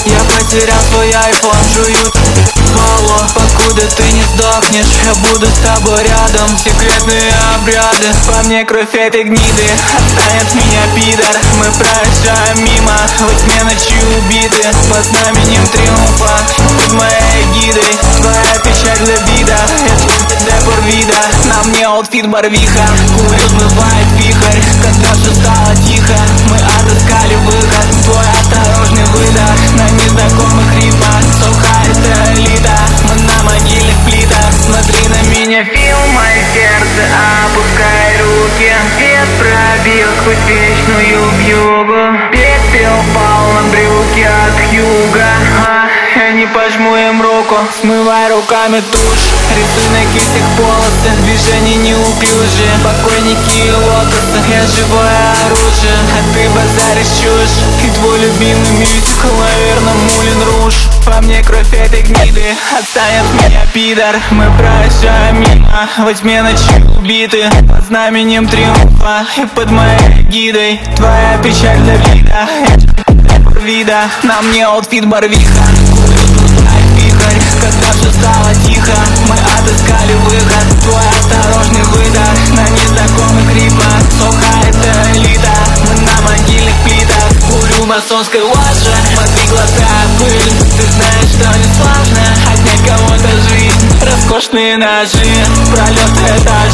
Я потерял свой айфон, жуют Вало, покуда ты не сдохнешь, я буду с тобой рядом. Секретные обряды, по мне кровь этой гниды. Отстань от меня, пидор, мы проезжаем мимо. Во тьме ночи убиты, под знаменем триумфа. Под моей гидой, твоя печаль для вида. Это депор вида, на мне аутфит барвиха. Курю смывает вихрь, когда все стало тихо. Мы отыскали выход, твой осторожный выдох на незнакомых ритмах. Сухая элита, мы на могильных плитах. Смотри на меня, фил мое сердце, опускай руки. Свет пробил сквозь вечную вьюгу. Пепел пал на брюки от юга. Я не пожму им руку, смывай руками тушь. Рисунок этих полосы, движения неуклюжие. Покойники и лотосы, я живое оружие. А ты базаришь чушь, и твой любимый мюзикл, наверное, Мулен Руж. По мне кровь этой гниды, отстань от меня, пидор. Мы проезжаем мимо, во тьме ночи убиты. Под знаменем триумфа и под моей гидой. Твоя печаль для вида, на мне аутфит барвиха. Вихрь, когда все стало тихо, мы отыскали выход. Твой осторожный выдох на незнакомых ритмах. Сухая элита, мы на могильных плитах. Курю в масонской ложе, смотри, глотая пыль. Ты знаешь, что не сложно отнять кого-то жизнь. Роскошные ножи, пролеты этажи.